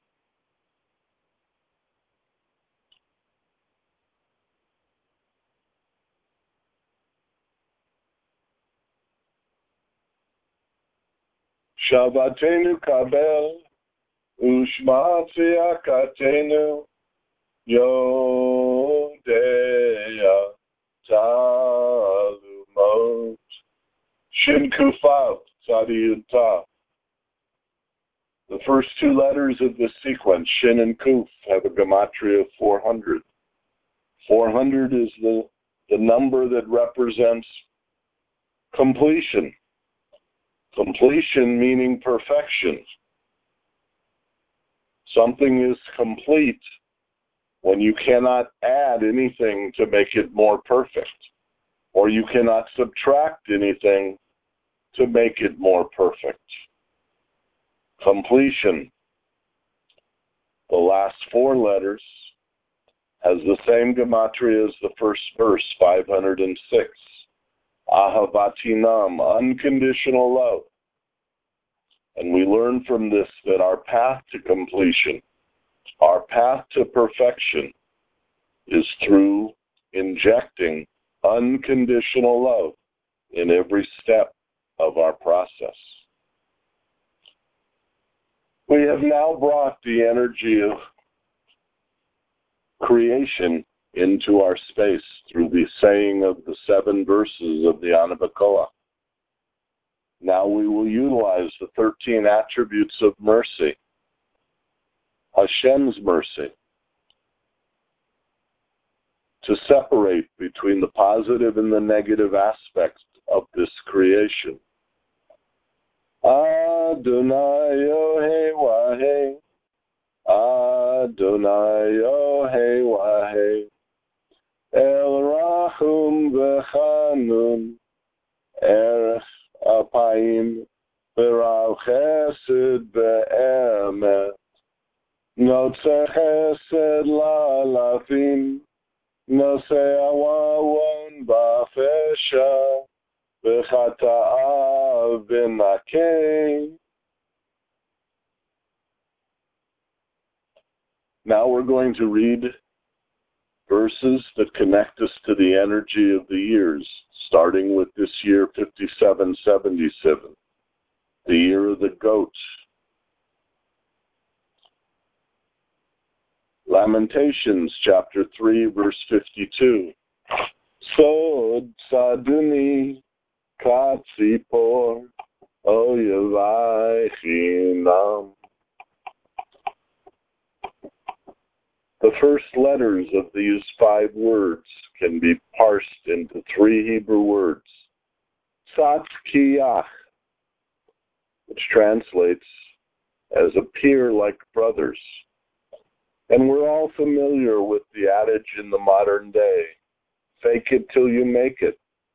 Speaker 3: Shabbatenu kabel, ushma tziyakatenu, yodea talumot. Shin kufav tzadiyuta. The first two letters of this sequence, Shin and Kuf, have a gematria of four hundred. four hundred is the, the number that represents completion. Completion meaning perfection. Something is complete when you cannot add anything to make it more perfect, or you cannot subtract anything to make it more perfect. Completion. The last four letters has the same gematria as the first verse, five hundred six. Ahavatinam, unconditional love. And we learn from this that our path to completion, our path to perfection, is through injecting unconditional love in every step of our process. We have now brought the energy of creation into our space through the saying of the seven verses of the Ana B'Koach. Now we will utilize the thirteen attributes of mercy, Hashem's mercy, to separate between the positive and the negative aspects of this creation. Adonai Yohei Wahei, Adonai Yohei Wahei, El Rahum V'Chanun, Erech Apayim V'Rav Chesed V'Emet, Notze Chesed La'alafim, Nose Awawon Ba'Fesha, V'Chata'av V'Makei. Now we're going to read verses that connect us to the energy of the years, starting with this year fifty-seven seventy-seven, the year of the goat. Lamentations chapter three, verse fifty-two. Sod saduni katzipor oyevai chinam. The first letters of these five words can be parsed into three Hebrew words. Tzadkiach, which translates as appear like brothers. And we're all familiar with the adage in the modern day, fake it till you make it.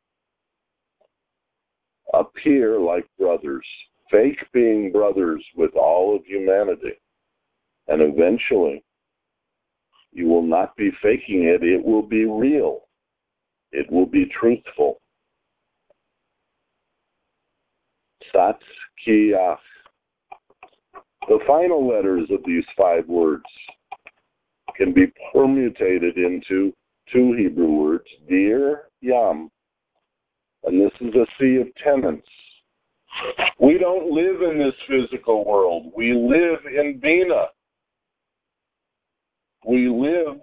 Speaker 3: Appear like brothers, fake being brothers with all of humanity. And eventually, you will not be faking it, it will be real. It will be truthful. Tzadkiach. The final letters of these five words can be permutated into two Hebrew words, Dir, Yam. And this is a sea of tenants. We don't live in this physical world. We live in Bina. We live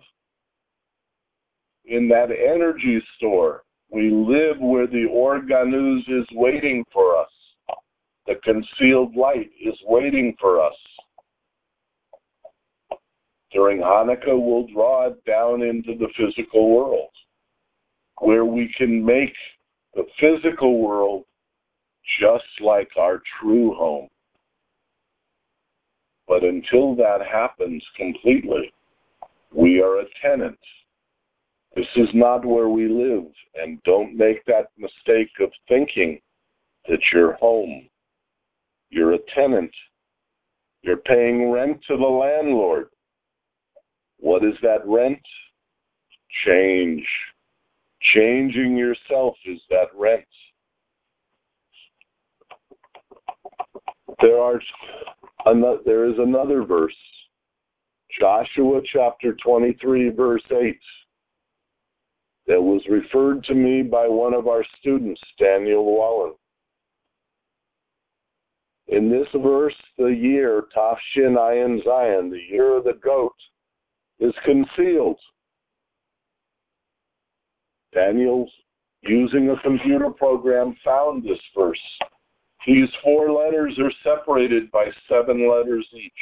Speaker 3: in that energy store. We live where the organuz is waiting for us. The concealed light is waiting for us. During Hanukkah, we'll draw it down into the physical world, where we can make the physical world just like our true home. But until that happens completely, we are a tenant. This is not where we live, and don't make that mistake of thinking that you're home. You're a tenant. You're paying rent to the landlord. What is that rent? Change. Changing yourself is that rent. There are another, there is another verse, Joshua chapter twenty-three, verse eight, that was referred to me by one of our students, Daniel Wallen. In this verse, the year, Tafshin Ayin Zion, the year of the goat, is concealed. Daniel, using a computer program, found this verse. These four letters are separated by seven letters each.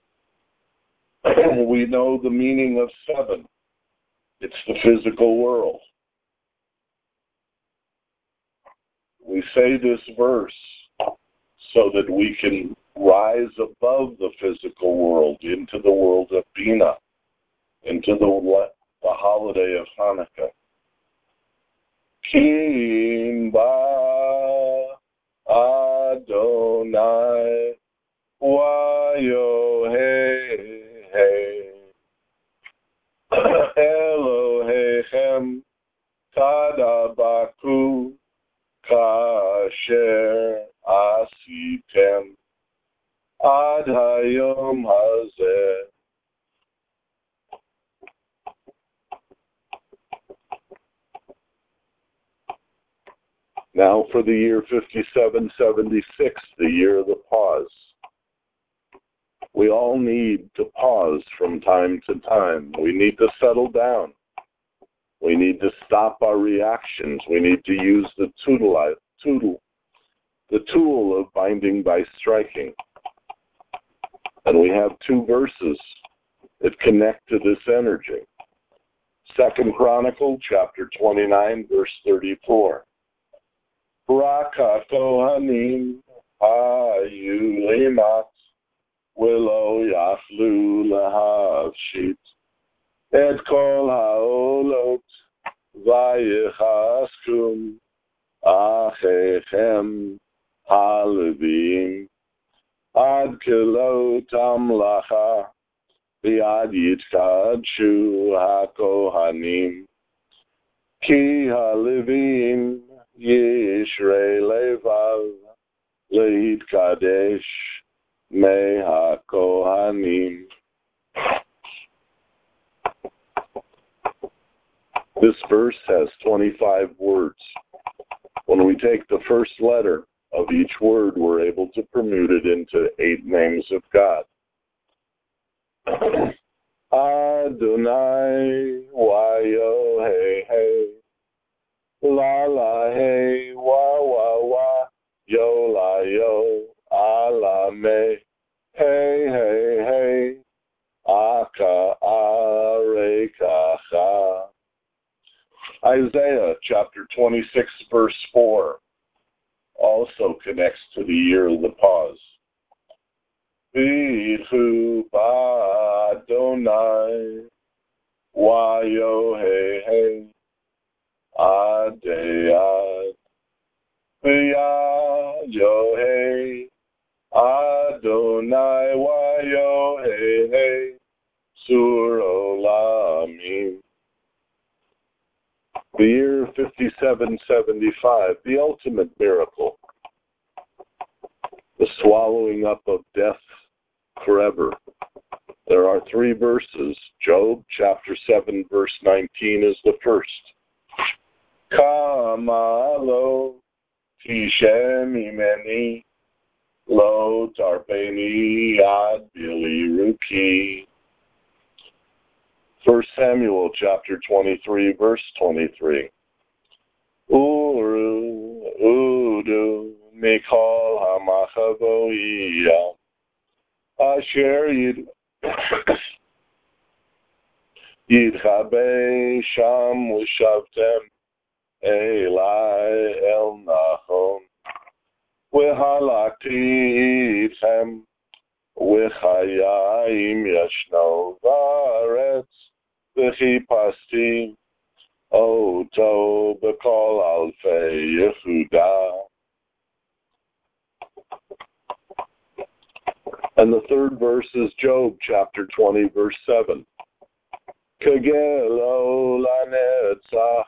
Speaker 3: We know the meaning of seven. It's the physical world. We say this verse so that we can rise above the physical world into the world of Bina, into the, the holiday of Hanukkah. Kim ba Adonai Wayo Hey Hey Elohechem Tadabaku Kasher Asitem Ad Hayom Hazeh. Now for the year fifty-seven seventy-six, the year of the pause. We all need to pause from time to time. We need to settle down. We need to stop our reactions. We need to use the tool, tool, the tool of binding by striking. And we have two verses that connect to this energy. Second Chronicle, chapter twenty-nine, verse thirty-four. Raka Kohanim Hayu Lemat Willow Yaflu Lahavshit Et Kol Haolot Vayichaskum Achechem Halevim Ad Kilotam Lacha Biad Yitkadshu HaKohanim Ki Halevim Yishrei Levav Leit Kadesh Me HaKohanim. This verse has twenty-five words. When we take the first letter of each word, we're able to permute it into eight names of God. Adonai Wayo Hey Hey La la hey wa wa wa yo la yo ala me hey hey hey aka are kacha. Isaiah chapter twenty-six verse four also connects to the year of the pause. Bichu ba Adonai wa yo hey hey Adeyad V'ya Yohei Adonai Wa Yohei Sur Olamim. The year fifty-seven seventy-five, the ultimate miracle, the swallowing up of death forever. There are three verses. Job chapter seven verse nineteen is the first. Kama lo tishem imeni lo tarpeni ad biliruki. First Samuel chapter twenty-three verse twenty-three. Uru udu mikol hamachavoiyah asher yid yidchabe sham ushavtem Eli El Nachon, Wehalakti Itchem, וחיים ישנו בארץ, וחיפשתי אותו בכל אלפי יהודה. And the third verse is Job chapter twenty, verse seven. Kegelo lanetzach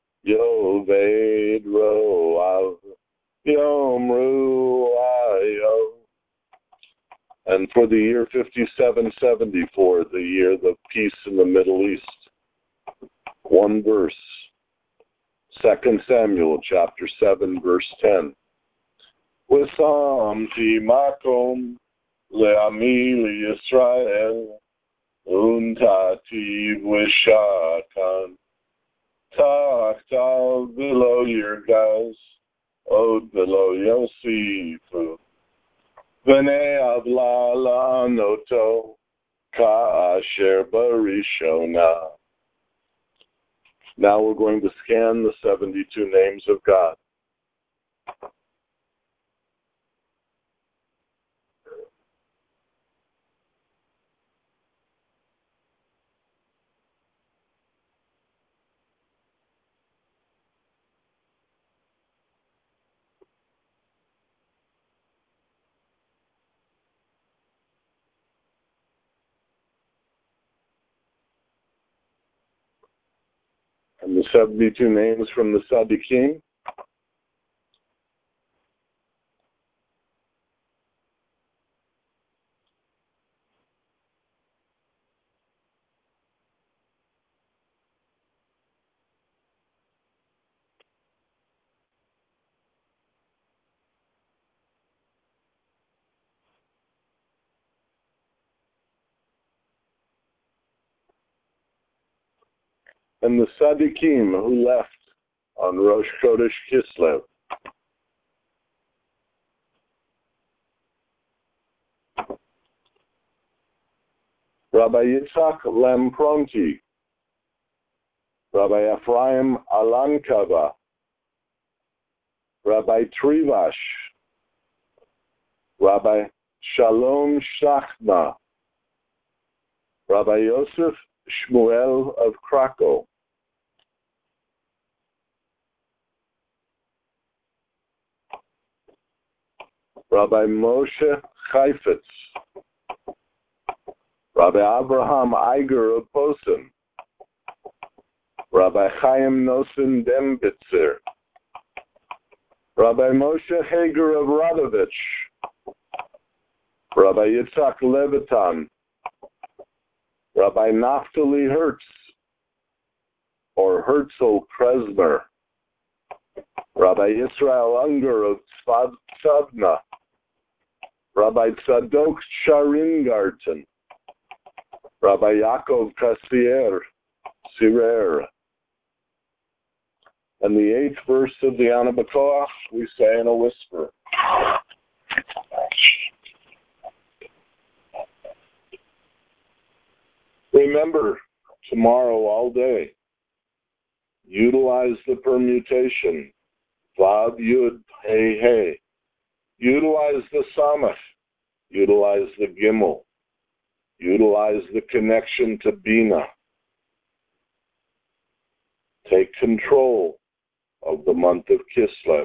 Speaker 3: yoved roav yomru ayo. And for the year fifty-seven seventy-four, the year of peace in the Middle East, one verse, Second Samuel chapter seven, verse ten. V'samti makom le'ami liYisrael untati v'shakan tachtav v'lo yirgaz od v'lo yosifu v'nei avla la'anoto ka'asher barishona. Now we're going to scan the seventy-two names of God. And the seventy-two names from the Tzaddikim. And the Tzaddikim who left on Rosh Chodesh Kislev. Rabbi Yitzhak Lempronti, Rabbi Ephraim Alankava, Rabbi Trivash, Rabbi Shalom Shachna, Rabbi Yosef Shmuel of Krakow, Rabbi Moshe Chaifetz, Rabbi Abraham Eiger of Posen, Rabbi Chaim Nosen Dembitzer, Rabbi Moshe Hager of Radovich, Rabbi Yitzhak Levitan, Rabbi Naftali Hertz, or Herzl Kresmer, Rabbi Yisrael Unger of Tzavna, Rabbi Tzadok Sharingarten, Rabbi Yaakov Kassier, Sirer. And the eighth verse of the Ana B'Koach, we say in a whisper. Remember, tomorrow all day, utilize the permutation, Vav Yud Hey Hey. Utilize the Samach, utilize the Gimel, utilize the connection to Bina. Take control of the month of Kislev.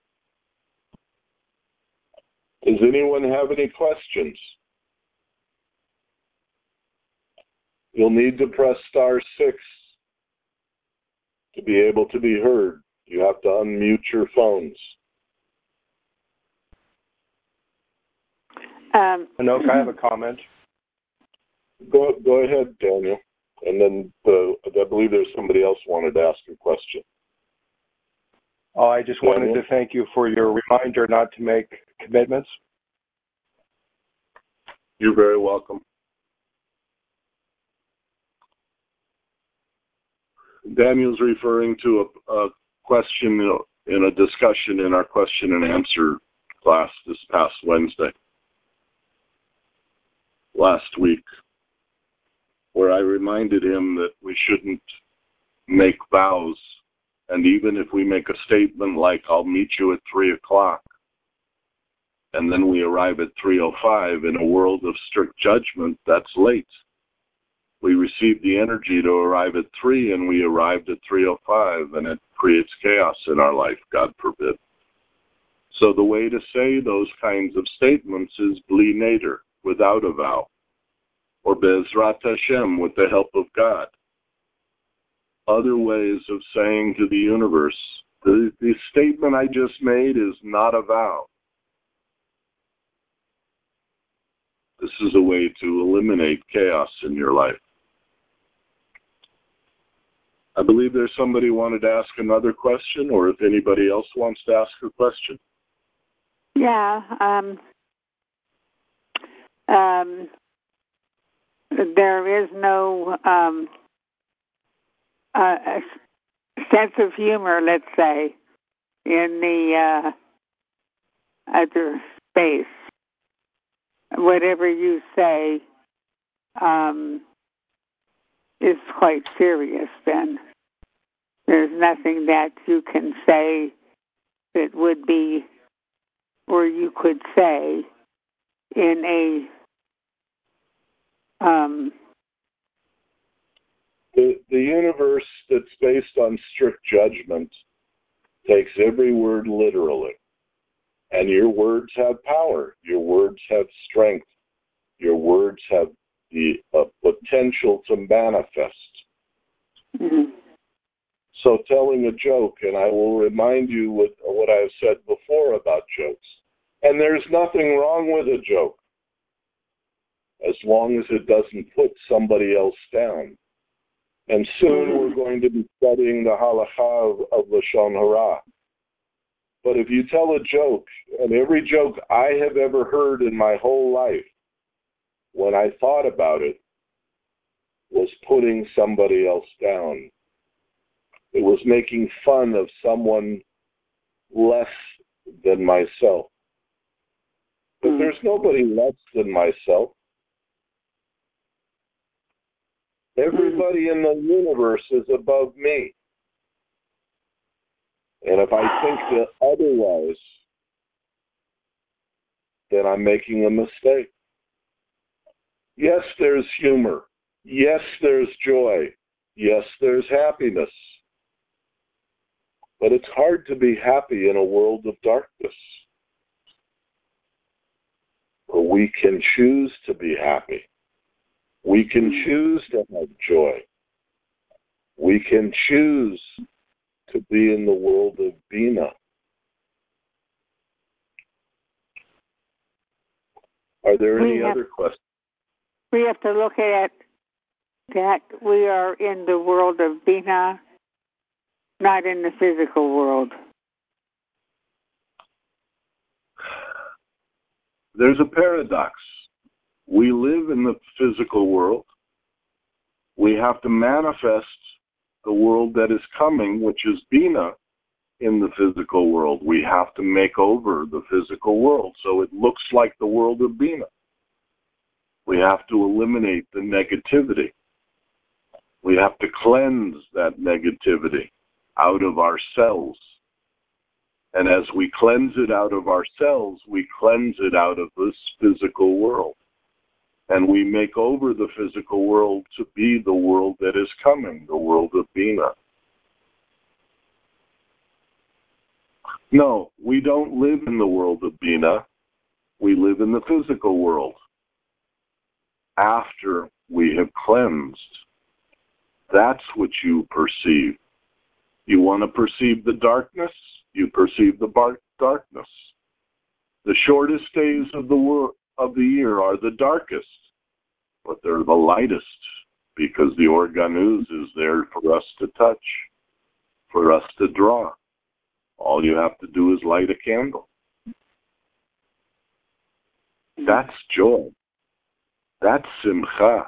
Speaker 3: Does anyone have any questions? You'll need to press star six to be able to be heard. You have to unmute your phones.
Speaker 1: Um,
Speaker 5: Anoke, I have a comment.
Speaker 3: Go go ahead, Daniel. And then the, I believe there's somebody else wanted to ask a question.
Speaker 5: Oh, I just
Speaker 3: Daniel?
Speaker 5: wanted to thank you for your reminder not to make commitments.
Speaker 3: You're very welcome. Daniel's referring to a, a question in a discussion in our question and answer class this past Wednesday, last week, where I reminded him that we shouldn't make vows. And even if we make a statement like, I'll meet you at three o'clock, and then we arrive at three oh five. In a world of strict judgment, that's late. We receive the energy to arrive at three, and we arrived at three oh five, and it creates chaos in our life, God forbid. So the way to say those kinds of statements is bli neder, without a vow, or Bezrat Hashem, with the help of God. Other ways of saying to the universe, the, the statement I just made is not a vow. This is a way to eliminate chaos in your life. I believe there's somebody who wanted to ask another question, or if anybody else wants to ask a question.
Speaker 2: Yeah. Um, um, there is no um, uh, sense of humor, let's say, in the uh, other space. Whatever you say um, is quite serious then. There's nothing that you can say that would be, or you could say, in a... Um,
Speaker 3: the, the universe that's based on strict judgment takes every word literally. And your words have power. Your words have strength. Your words have the uh, potential to manifest.
Speaker 2: Mm-hmm.
Speaker 3: So telling a joke, and I will remind you with what I've said before about jokes, and there's nothing wrong with a joke as long as it doesn't put somebody else down. And soon mm-hmm. we're going to be studying the halakha of, of Lashon Hara. But if you tell a joke, and every joke I have ever heard in my whole life, when I thought about it, was putting somebody else down. It was making fun of someone less than myself. But mm. there's nobody less than myself. Everybody mm. in the universe is above me. And if I think that otherwise, then I'm making a mistake. Yes, there's humor. Yes, there's joy. Yes, there's happiness. But it's hard to be happy in a world of darkness. But we can choose to be happy. We can choose to have joy. We can choose to be in the world of Bina. Are there any have, other questions?
Speaker 2: We have to look at that we are in the world of Bina, not in the physical world.
Speaker 3: There's a paradox. We live in the physical world. We have to manifest the world that is coming, which is Bina, in the physical world. We have to make over the physical world so it looks like the world of Bina. We have to eliminate the negativity. We have to cleanse that negativity out of ourselves. And as we cleanse it out of ourselves, we cleanse it out of this physical world. And we make over the physical world to be the world that is coming, the world of Bina. No, we don't live in the world of Bina. We live in the physical world after we have cleansed. That's what you perceive. You want to perceive the darkness? You perceive the bar- darkness. The shortest days of the wor- of the year are the darkest, but they're the lightest because the organuz is there for us to touch, for us to draw. All you have to do is light a candle. That's joy. That's simcha.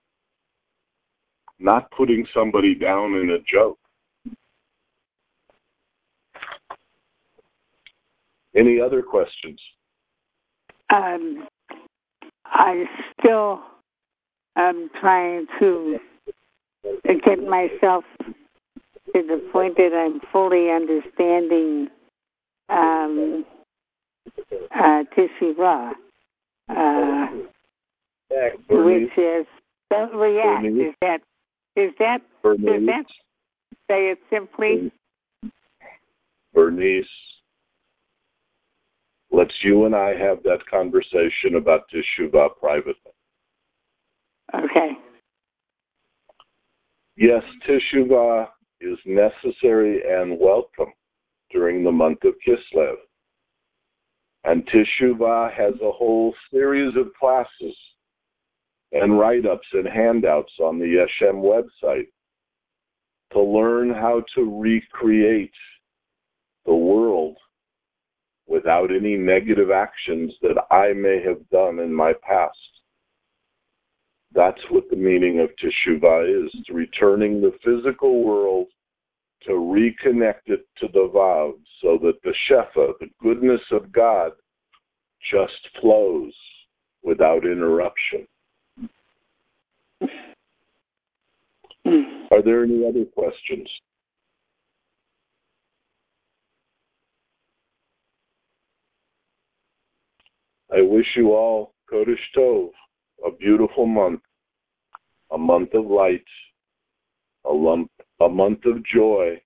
Speaker 3: Not putting somebody down in a joke. Any other questions?
Speaker 2: Um, I still am trying to get myself to the point that I'm fully understanding um, uh, Teshuvah, uh, which is don't react. Is that is that does that say it simply?
Speaker 3: Bernice, let's you and I have that conversation about Teshuvah privately.
Speaker 2: Okay.
Speaker 3: Yes, Teshuvah is necessary and welcome during the month of Kislev. And Teshuvah has a whole series of classes and write-ups and handouts on the Yeshem website to learn how to recreate the world without any negative actions that I may have done in my past. That's what the meaning of Teshuvah is, to returning the physical world to reconnect it to the Vav so that the Shefa, the goodness of God, just flows without interruption. Are there any other questions? I wish you all Kodesh Tov, a beautiful month, a month of light, a, lump, a month of joy,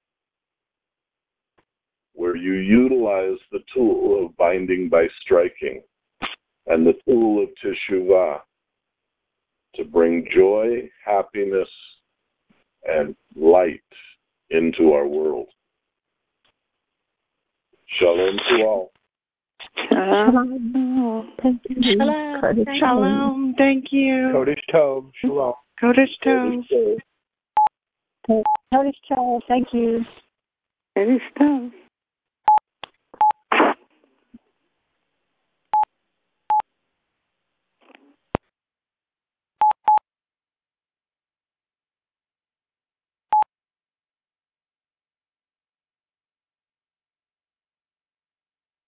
Speaker 3: where you utilize the tool of binding by striking and the tool of Teshuvah to bring joy, happiness, and light into our world. Shalom to all.
Speaker 4: Shalom. Thank you.
Speaker 6: Shalom.
Speaker 4: Kodesh
Speaker 6: Thank Shalom. Thank you.
Speaker 5: Kodesh Tov. Shalom.
Speaker 6: Kodesh Tov.
Speaker 4: Kodesh Tov. Thank you.
Speaker 2: Kodesh Tov.